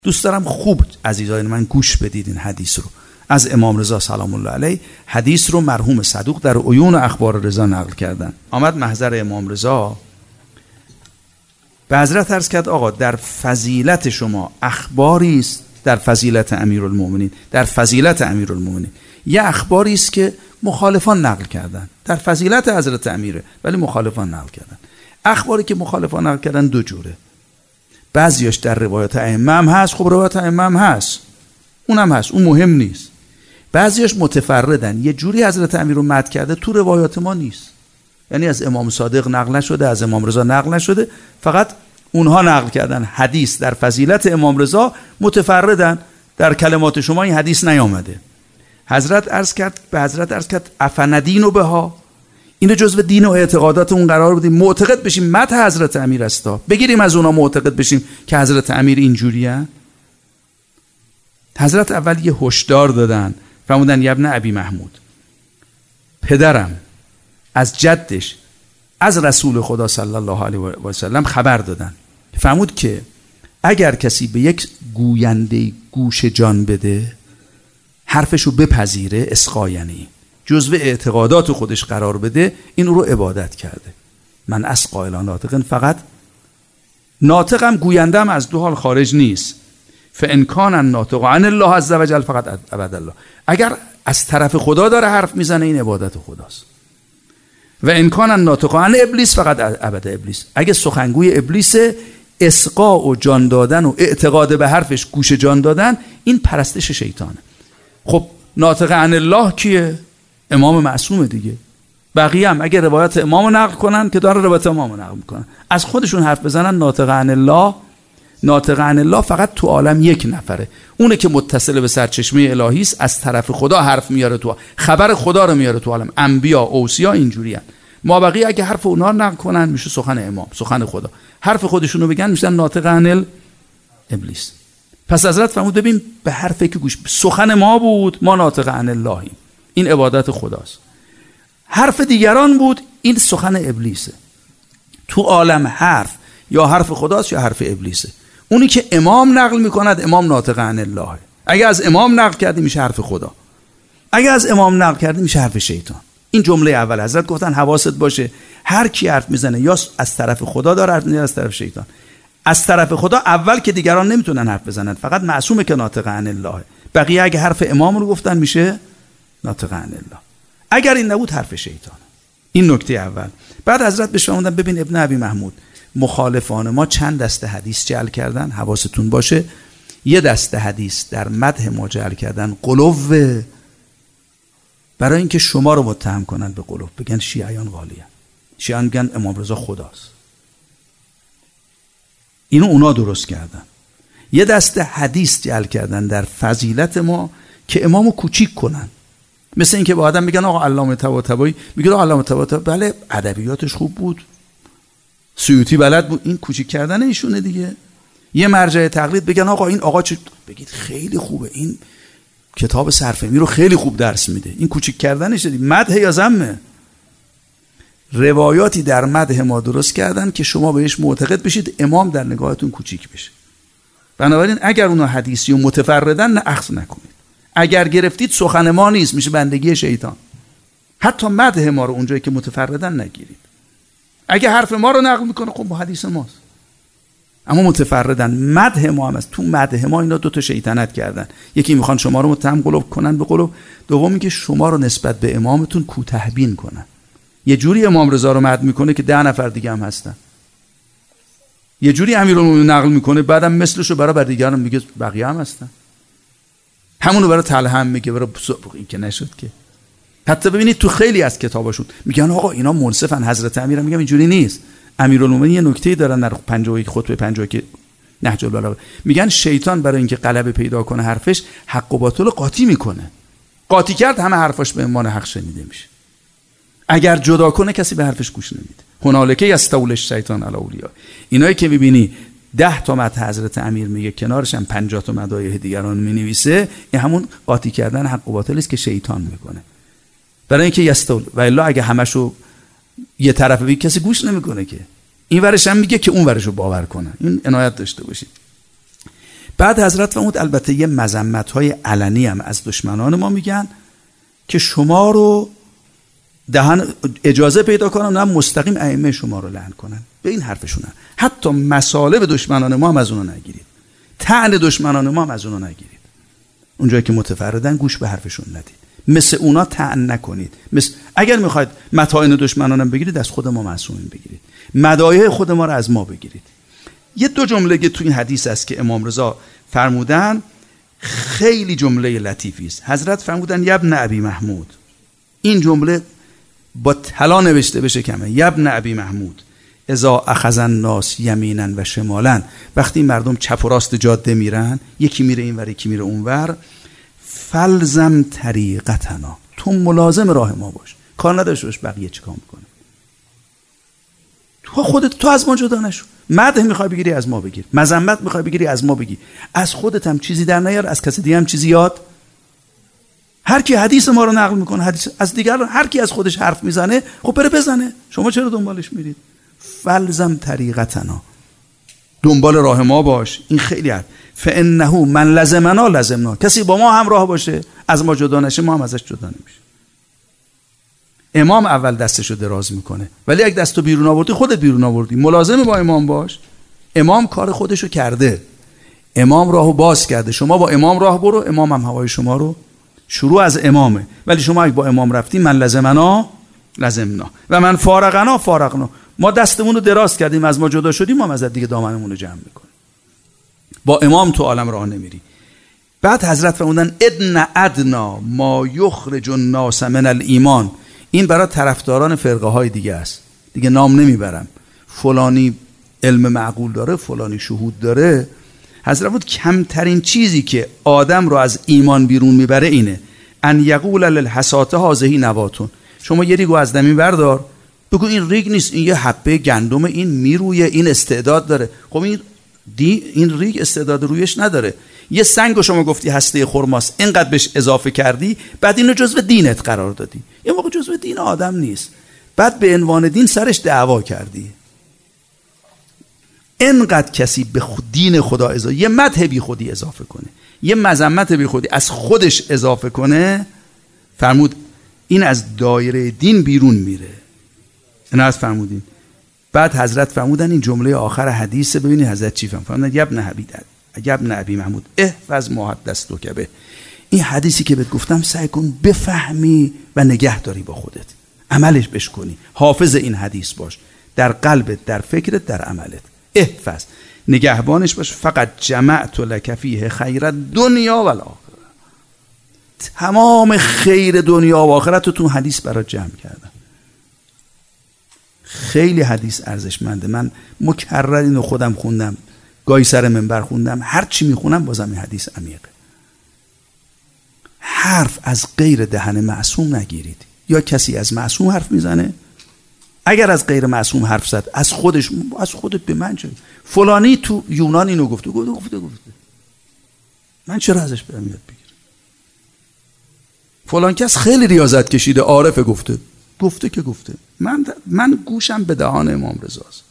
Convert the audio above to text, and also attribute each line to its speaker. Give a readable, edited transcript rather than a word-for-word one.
Speaker 1: دوست دارم خوب عزیزان من گوش بدید این حدیث رو از امام رضا سلام الله علیه. حدیث رو مرحوم صدوق در عیون و اخبار رضا نقل کردن. آمد محضر امام رضا، به حضرت عرض کرد آقا در فضیلت شما اخباری است، در فضیلت امیرالمومنین، در فضیلت امیرالمومنین یه اخباری است که مخالفان نقل کردن، در فضیلت حضرت امیره ولی مخالفان نقل کردن. اخباری که مخالفان نقل کردن دو جوره، بعضیش در روایت ائمه هم هست، خب روایت ائمه هم هست، اونم هست، اون مهم نیست. بعضیش متفردن، یه جوری حضرت امیر رو مد کرده تو روایات ما نیست، یعنی از امام صادق نقل نشده، از امام رضا نقل نشده، فقط اونها نقل کردن. حدیث در فضیلت امام رضا متفردن، در کلمات شما این حدیث نیامده. حضرت عرض کرد، به حضرت عرض کرد افندین و بها، اینو جزو دین و اعتقادات اون قرار بدیم، معتقد بشیم مدح حضرت امیر استا، بگیریم از اونا معتقد بشیم که حضرت امیر اینجوریه. حضرت اول یه هشدار دادن، فرمودن ابن ابی محمود، پدرم از جدش از رسول خدا صلی الله علیه و سلم خبر دادن، فرمود که اگر کسی به یک گوینده گوش جان بده، حرفشو بپذیره، اسقایانی جزو اعتقادات خودش قرار بده، این رو عبادت کرده. من اسقا الی ناطقن، فقط ناطقم گویندم از دو حال خارج نیست. فان کان الناطق عن الله عز وجل فقط عبد الله، اگر از طرف خدا داره حرف میزنه این عبادت خداست. و ان کان الناطق عن ابلیس فقط عبد ابلیس، اگه سخنگوی ابلیس، اسقا و جان دادن و اعتقاد به حرفش گوش جان دادن، این پرستش شیطانه. خب ناطق عن الله کیه؟ امام معصومه دیگه. بقیه هم اگه روایت امامو نقل کنن که داره روایت امامو نقل میکنن، از خودشون حرف بزنن ناطق عن الله، ناطق عن الله فقط تو عالم یک نفره، اونه که متصل به سرچشمه الهی است، از طرف خدا حرف میاره، تو خبر خدا رو میاره تو عالم. انبیا، اوصیا اینجوری هن. ما بقیه اگه حرف اونا رو نقل کنن میشه سخن امام، سخن خدا. حرف خودشونو بگن میشن ناطق عن ابلیس. پس حضرت فرمود ببین به حرفی که گوش، سخن ما بود، ما ناطق عن اللهیم، این عبادت خداست. حرف دیگران بود، این سخن ابلیسه. تو عالم حرف یا حرف خداست یا حرف ابلیسه. اونی که امام نقل میکند، امام ناطق عن الله. اگه از امام نقل کردی میشه حرف خدا، اگه از امام نقل کردی میشه حرف شیطان. این جمله اول حضرت گفتن حواست باشه، هر کی حرف میزنه یا از طرف خدا داره حرف میزنه یا از طرف شیطان. از طرف خدا اول که دیگران نمیتونن حرف بزنن، فقط معصومه که ناطق عن الله. بقیه اگه حرف امام رو گفتن میشه ناطق عن الله، اگر این نبود حرف شیطان. این نکته اول. بعد حضرت بهش فرمودن ببین ابن ابی محمود، مخالفان ما چند دسته حدیث جعل کردن، حواستون باشه. یه دسته حدیث در مدح ما جعل کردن قلوه، برای اینکه شما رو متهم کنن به قلوب، بگن شیعیان غالیه، شیعیان میگن امام رضا خداست. اینو اونا درست کردن. یه دسته حدیث جعل کردن در فضیلت ما که امامو کوچیک کنن، مثل اینکه با آدم میگن آقا علامه طباطبایی، میگه آقا علامه طباطبایی بله ادبیاتش خوب بود، سیوطی بلد بود، این کوچیک کردن ایشونه دیگه. یه مرجع تقلید بگن آقا این آقا چه، بگید خیلی خوبه، این کتاب صرفه‌می رو خیلی خوب درس میده، این کوچیک کردنش دیگه. مدح یا ذم؟ روایاتی در مدح ما درست کردن که شما بهش معتقد بشید، امام در نگاهتون کوچیک بشه. بنابراین اگر اونا حدیثی و متفردن نه اخذ نکنید، اگر گرفتید سخن ما نیست، میشه بندگی شیطان. حتی مدح ما رو اونجایی که متفردن نگیرید. اگه حرف ما رو نقل میکنه خب با حدیث ماست، اما متفردن. مدح ما هم است، تو مدح ما اینا دو تا شیطنت کردن، یکی میخوان شما رو متهم قلوب کنن به قلوب، دومی که شما رو نسبت به امامتون کوتاه‌بین کنن. یه جوری امام رضا رو مدح میکنه که 10 نفر دیگه هم هستن، یه جوری امیرالمومنین نقل میکنه بعدم مثلشو برای دیگران میگه بقیه هم هستن، همونو برای تلهم میگه، برای این که نشد که. حتی ببینید تو خیلی از کتاباشون میگن آقا اینا منصفن، حضرت امیر. میگم اینجوری نیست. امیرالمومنین یه نکته‌ای دارن در 51 خطبه 50 که نهج البلاغه، میگن شیطان برای اینکه غلبه پیدا کنه حرفش حق و باطل قاطی میکنه، قاطی کرد همه حرفاش به عنوان حق شنیده میشه. اگر جدا کنه کسی به حرفش گوش نمیده. هنالک یستولی الشیطان علی اولیاء. اینایی که میبینی 10 تا مدح حضرت امیر میگه، کنارش هم 50 تا مدایح دیگران مینویسه، این همون قاطی کردن حق و باطل است که شیطان میکنه. برای اینکه یستول و الا اگه همشو یه طرفه بگی کسی گوش نمیکنه که، این ورش هم میگه که اون ورشو باور کنه. این عنایت داشته باشید. بعد حضرت فرمود البته یه مذمت‌های علنی هم از دشمنان ما میگن که شما رو اجازه پیدا کنن نه مستقیم ائمه شما رو لعن کنن. به این حرفشونن. حتی مصالح دشمنان ما هم از اونها نگیرید. طعن دشمنان ما هم از اونها نگیرید. اونجایی که متفردن گوش به حرفشون ندید. مثل اونا طعن نکنید. اگر میخواید مطاعن دشمنانم بگیرید از خود ما معصومین بگیرید. مدایح خود ما رو از ما بگیرید. یه دو جمله که تو این حدیث است که امام رضا فرمودن خیلی جمله لطیفی است. حضرت فرمودن یبن ابی محمود. این جمله با طلا نوشته بشه کمه. یبن ابی محمود اذا اخذ الناس یمینا و شمالا، وقتی مردم چپ و راست جاده میرن، یکی میره اینور یکی میره اونور، فلزم طریقتنا، تو ملازم راه ما باش، کار نداشته باش بقیه چیکار میکنه. تو خودت تو از ما جدا نشو. مدح میخوای بگیری از ما بگیر، مذمت میخوای بگیری از ما بگی، از خودت هم چیزی در نیار، از کسی دیگه هم چیزی یاد. هر کی حدیث ما رو نقل میکنه، حدیث از دیگر رو، هر کی از خودش حرف میزنه خب بره بزنه، شما چرا دنبالش میرید؟ فلزم طریقتنا، دنبال راه ما باش. این خیلی هست. فانه من لزمنا لزمنا، کسی با ما همراه باشه از ما جدا نشه ما هم ازش جدا نمیشه. امام اول دستشو دراز میکنه، ولی اگه دستو بیرون آوردی خودت بیرون آوردی. ملازم با امام باش. امام کار خودشو کرده، امام راهو باز کرده، شما با امام راه برو، امام هم هوای شما رو. شروع از امامه، ولی شما اگه با امام رفتی من لزمنا لزمنا و من فارقنا فارقنا، ما دستمون رو دراز کردیم از ما جدا شدیم، ما از دیگه دامنمون رو جمع میکنیم. با امام تو عالم راه نمیری. بعد حضرت فرمودن ادن ادنا ما یخرج الناس من الایمان. این برای طرفداران فرقه های دیگه است، دیگه نام نمیبرم، فلانی علم معقول داره، فلانی شهود داره. حضرت فرمود کمترین چیزی که آدم رو از ایمان بیرون میبره اینه ان یقول للحساته هذه نواتون. شما یه ریگو از زمین بردار بگو این ریگ نیست، این یه حبه گندم، این میرویه، این استعداد داره. خب این ریگ استعداد رویش نداره. یه سنگو شما گفتی هسته خرماست، اینقدر بهش اضافه کردی، بعد اینو جزو دینت قرار دادی، یه موقع جزو دین آدم نیست، بعد به عنوان دین سرش دعوا کردی. اینقدر کسی به دین خدا اضافه، یه مدح بی خودی اضافه کنه، یه مذمت بی خودی از خودش اضافه کنه، فرمود این از دایره دین بیرون میره. اینا از فرمودین. بعد حضرت فرمودن این جمله آخر حدیث، ببینید حضرت چی فرمودن. ابن ابی محمود احفظ ما حدثتک به. این حدیثی که بهت گفتم سعی کن بفهمی و نگه داری با خودت، عملش بش کنی، حافظ این حدیث باش، در قلبت، در فکرت، در عملت. احفظ، نگهبانش باش. فقط جمعت لک فیه خیر الدنیا و الاخره، تمام خیر دنیا و آخرت رو تو حدیث برات جمع کردم. خیلی حدیث ارزشمنده. من مکرر اینو خودم خوندم، گاهی سر منبر خوندم، هر چی میخونم بازم این حدیث عمیقه. حرف از غیر دهن معصوم نگیرید. یا کسی از معصوم حرف میزنه، اگر از غیر معصوم حرف زد از خودت به من چه؟ فلانی تو یونان اینو گفته، من چرا ازش برم یاد بگیرم؟ فلان کس خیلی ریاضت کشیده، عارف گفته که گفته، من گوشم به دهان امام رضاست.